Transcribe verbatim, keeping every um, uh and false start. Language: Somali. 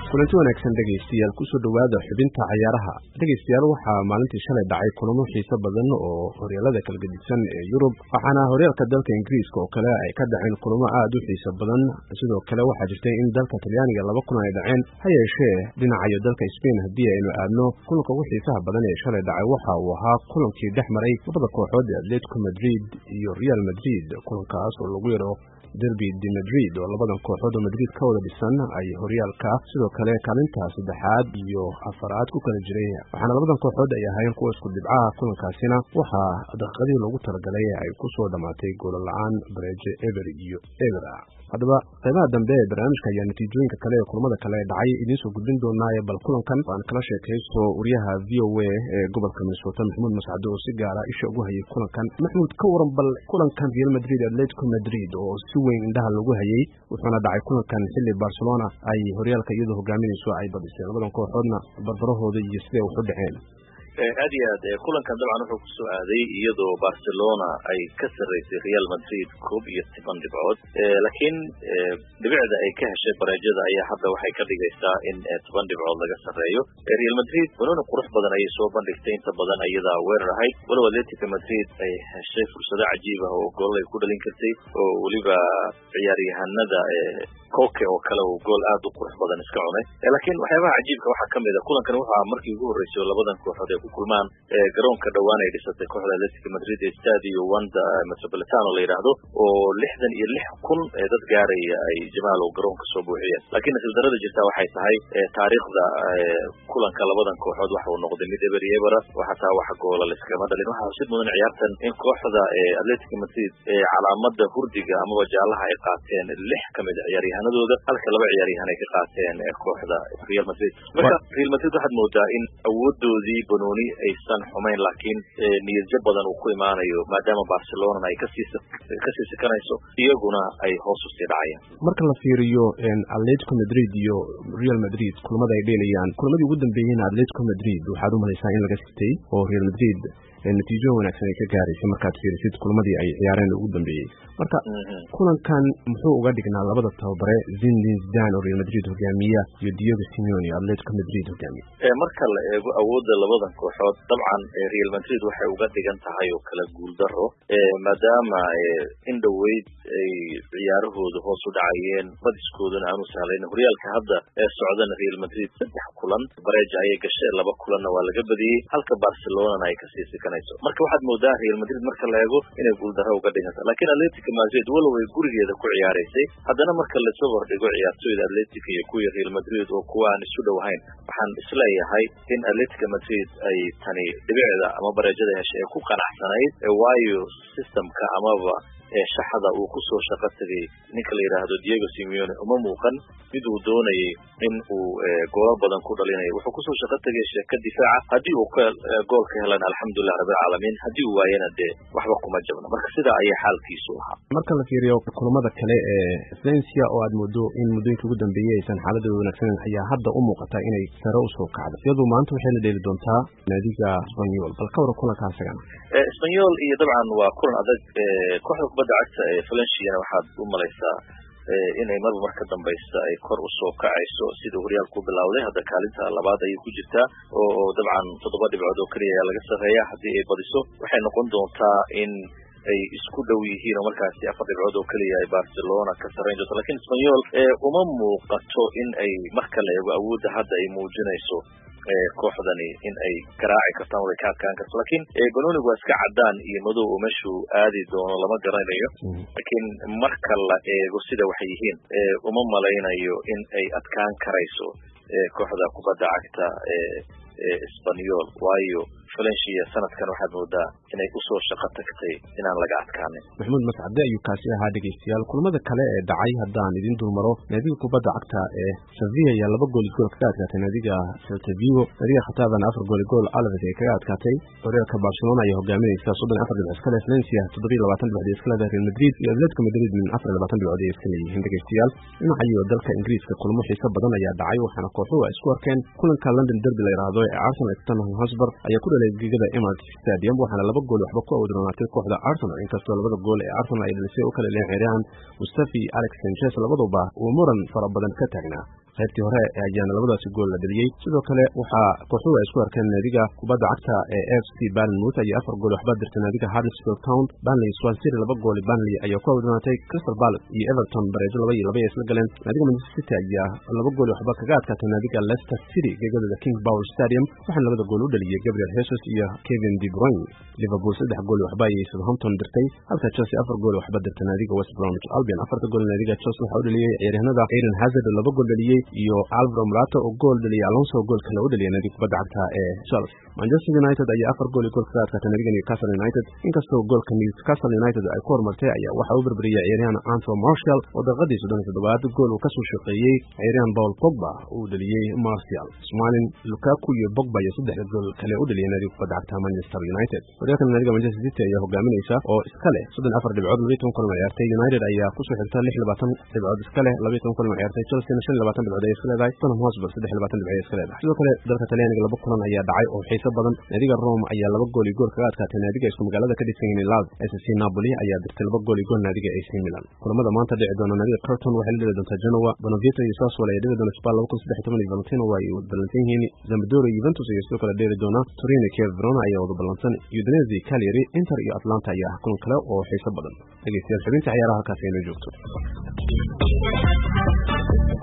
kulanti wanaagsan dhegeystayaal kusoo dhawaada xubinta ciyaaraha. dhegeystayaal waxaa maalintii shalay dhacay kulamo xiiso badan oo horyaalada kala gedisan ee Yurub, waxaana horyaalka dalka Ingiriiska oo kale ay ka dhaceen kulamo aad u xiiso badan. sidoo kale waxaa jirtay in dalka Talyaaniga laba kulan ay dhaceen, ha yeeshee dhinaca dalka Spain haddii aynu aadno, kulanka ugu xiisaha badan ee shalay dhacay waxa uu ahaa kulankii dhex maray labada kooxood ee Atletico Madrid iyo Real Madrid, kulankaas oo lagu yaro Derby de Madrid oo labadan kooxood oo Madrid ka wada dhisan ay horyaalka sidoo kale kaalinta saddexaad iyo afaraad ku kala jiray, waxaana labadan kooxood ay ahaayeen kuwa isku dhibcaha. kulankaasina waxaa daqiiqadii loogu talagalay ay ku soo dhamaatay gool la'aan bareejo eber iyo eber. haddaba qaybaha dambe ee barnaamijka ayaa natiijooyinka kale ee kulamada kale ee dhacay idiin soo gudbin doonaa, bal kulankan aan kala sheekaysto wariyaha V O A ee gobolka Minnesota Maxamuud Mascado oo si gaara isha ugu hayay kulankan. Maxamuud, ka waran bal kulankan Real Madrid Atletico Madrid oo si weyn indhaha lagu hayay, wuxuuna dhacay kulankan xilli Barcelona ay horyaalka iyadoo hogaaminayso ay badisay labadan kooxoodna barbarahooda iyo sidee wax u dhaceen. aad iyo aad kulankan dabcan wuxuu ku soo aaday iyadoo Barcelona ay ka sareysay Real Madrid koob iyo toban dhibcood, laakiin dhibicda ay ka heshay bareejada ayaa hadda waxay ka dhigaysaa in toban dhibcood laga sareeyo. Real Madrid banooni qurux badan ayay soo bandhigtay, inta badan iyada weerar ahayd, walow Atletico Madrid ay heshay fursado cajiib ah oo gool ay ku dhalin kartay, oo weliba ciyaaryahanada Koke oo kale oo gool aad u qurux badan iska cunay. laakiin waxyaabaha cajiibka waxaa kamid ah kulankan waxa markii ugu horeysay labadan kooxood ay ku kulmaan garoonka dhawaan ay dhisatay kooxda Atletico Madrid ee Stadio Wanda Metropolitano la yiraahdo, oo lixdan iyo lix kun dad gaaraya ay Jamaal oo garoonka soo buuxiyeen. laakiin nasiib darrada jirta waxay tahay taariikhda kulanka labadan kooxood waxa uu noqday mid eber eber, waxa taa wax gool la iskama dhalin. waxa sid mudan ciyaartan in kooxda Atletico Madrid ee calaamada hurdiga ama wajaalaha ay qaateen lix kamid ciyaaryahan dooda halka laba ciyaaryahan ay ka qaateen kooxda Real Madrid. marka Real Madrid waxaad moodaa in awoodoodii banooni aysan xumayn, laakiin niyad jab badan uu ku imaanayo maadaama Barcelona ay kasii kasii sakanayso iyaguna ay hoos u sii dhacayaan. marka la fiiriyo Atletico Madrid iyo Real Madrid kulamada ay dheelayaan, kulamadii ugu dambeeyayna Atletico Madrid waxaad u malaysaa in laga sitay oo Real Madrid natiijo wanaagsan ay ka gaaraysay markaad fiirisid kulamadii ay ciyaareen ugu dambeeyay. marka kulankan muxuu uga dhignaa labada tababare Zinedine Zidane oo Real Madrid hogaamiya iyo Diego Simeone oo Atletico Madrid hogaamiya? ee marka la eego awoodda labadan kooxood, dabcan Real Madrid waxay uga dhigan tahay oo kala guul daro ee maadaama in dhaweyd ay ciyaarahooda hoos u dhacayeen, badiskoodana aanu sahlayn. horyaalka hadda ee socdana Real Madrid saddex kulan bareejo ayay gashay, laba kulanna waa laga badiyay, halka Barcelona ay kasii sakanayso. marka waxaad moodaa Real Madrid marka la eego inay guul daro uga dhiganta, laakiin Atletico Madrid walow ay gurigeeda ku ciyaaraysay, haddana marka la soo hordhigo ciyaartooyda Atletico iyo kuwa Real Madrid oo kuwa aan isu dhowahayn, waxaan isleeyahay in Atletico Madrid ay tani dhibicda ama bareejada heshay ku qanacsanayd, waayo systemka amaba ee shaxada uu ku soo shaqo tagay ninka la yiraahdo Diego Simeone uma muuqan mid uu doonayay in uu gool badan ku dhalinayo. wuxuu ku soo shaqo tagay shaka difaaca, haddii uu gool ka helan alxamdulillah rabbil caalamiin, haddii uu waayana de waxba kuma jabna. marka sida ay xaalkiisu ahaa. marka la fiiriyo kulamada kale ee Valencia oo aad moodo in muddooyinka ugu dambeeyay aysan xaaladooda wanaagsan, ayaa hadda u muuqata inay sare u soo kacdo, iyadoo maanta waxay la dheeli doontaa naadiga Espanyol. bal ka waran kulankaas agana? Espanyol iyo dabcan waa kulan adag. kooxda kubadda cagta ee Valencia waxaad u malaysaa inay marba marka dambaysta ay kor u soo kacayso, sida horyaalku bilowday hadda kaalinta labaad ayay ku jirtaa oo dabcan toddoba dhibcood oo kaliya laga sareeyaa. haddii ay badiso waxay noqon doontaa in ay isku dhow yihiin oo markaasi afar dhibcood oo kaliya ay Barcelona ka sareyn doonto. laakiin Espanyol uma muuqato in ay marka la eego awoodda hadda ay muujinayso kooxdani in ay garaaci kartaan oo ay ka adkaan karto, laakiin banoonigu waa iska cadaan iyo madow oo meeshu aadi doono lama garanayo. laakiin marka la eego sida waxay yihiin uma malaynayo in ay adkaan karayso kooxda kubadda cagta ee Espanyol, waayo Valencia sanadkan waxaad moodaa inay u soo shaqo tagtay inaan laga adkaanin. Maxamuud Mascade ayuu kaasi ahaa. dhegeystayaal, kulamada kale ee dhacay haddaan idin dulmaro, naadiga kubadda cagta ee Sevilla ayaa laba gool gool kaga adkaatay naadiga Celta Vigo, naadiga Khataabana afar gool gool Alaves ay kaga adkaatay. horyaalka Barcelona ayaa hogaaminaysa soddon iyo afar dhibcood iska leh, Valencia toddoba iyo labaatan dhibcood iska leh, Real Madrid iyo Atletico Madrid min afar iyo labaatan dhibcood iska leeyihiin. dhegeystayaal, dhinaca iyo dalka Ingiriiska kulamo xiiso badan ayaa dhacay, waxaana kooxuhu ay isku arkeen kulanka London Derby la yiraahdo ee Arsenal iyo Tottenham Hotspur ayaa ku dhalay gegada Emirates Stadium, waxaana laba gool waxba ku awdronaatay kooxda Arsenal, inkastoo labada gool ee Arsenal ay dhalisay oo kala leexireen Mustafi Alex Sanchez labaduba uu muran fara badan ka taagnaa. qaybtii hore ayaana labadaasi gool la dhaliyey sidoo kale waxaa kooxuhu ay isku arkeen naadiga kubadda cagta ee F C Bournemouth ayaa afar gool waxba dirtay naadiga Huddersfield Town. Burnley Swansea City laba gool Burnley ayaa ku wadnaatay. Crystal Palace iyo Everton bareejo laba iyo laba isla galeen. naadiga Manchester City ayaa laba gool waxba kaga adkaatay naadiga Leicester City gegada King Power Stadium waxaana labada gool u dhaliyay Gabriel Jesus iyo Kevin De Bruyne. Liverpool saddex gool waxba ayay Southampton dirtay halka Chelsea afar gool waxba dirtay naadiga West Bromwich Albion. afarta gool naadiga Chelsea waxa u dhaliyay ciyaaryahanada Eden Hazard laba gool dhaliyay iyo Alvaro Morata oo gool dhaliyay. Alonso gool kale u dhaliyay naadiga kubadda cagta ee Chelsea. Manchester United ayaa afar gool gool kaga adkaatay naadiga Newcastle United inkastoo goolka Newcastle United ay ku hormartay ayaa waxa uu barbariyay ciyaaryahan Anthony Martial oo daqiiqadii soddon iyo toddobaad gool uu ka soo shaqeeyay ciyaaryahan Paul Pogba uu dhaliyay. Martial, Smalling, Lukaku iyo Pogba iyo saddex gool kale u dhaliyay naadiga kubadda cagta Manchester United. horyaalka naadiga Manchester City ayaa hogaaminaysa oo iska leh soddon iyo afar dhibcood laba iyo toban kulan ciyaartay. United ayaa ku soo xigta lix iyo labaatan dhibcood iska leh laba iyo toban kulan ciyaartay. Chelsea shan iyo labaatan dhibcood ay iska leedahay. Tottenham Hotspur saddex iyo labaatan dhibcood iska leedahay. sidoo kale dalka Talyaaniga laba kulan ayaa dhacay oo xiiso badan. naadiga Rome ayaa laba gool iyo gool kaga adkaatay naadiga isku magaalada ka dhisan yahay Lazio. A C Napoli ayaa dirtay laba gool iyo gool naadiga A C Milan. kulamada maanta dhici doona naadiga Crotone waxay la dheli doontaa Genoa. Benevento iyo Sassuolo ayaa dheli doona Spal laba kun saddex iyo toban iyo Valentino waa ay wada ballansan yihiin. Sampdoria Juventus iyo sidoo kale dheli doona Torino iyo Verona ayaa wada ballansan. Udinese, Cagliari, Inter iyo Atlanta ayaa kulan kale oo xiiso badan. dhegeystayaal xubinta ciyaaraha halkaas ay noo joogto.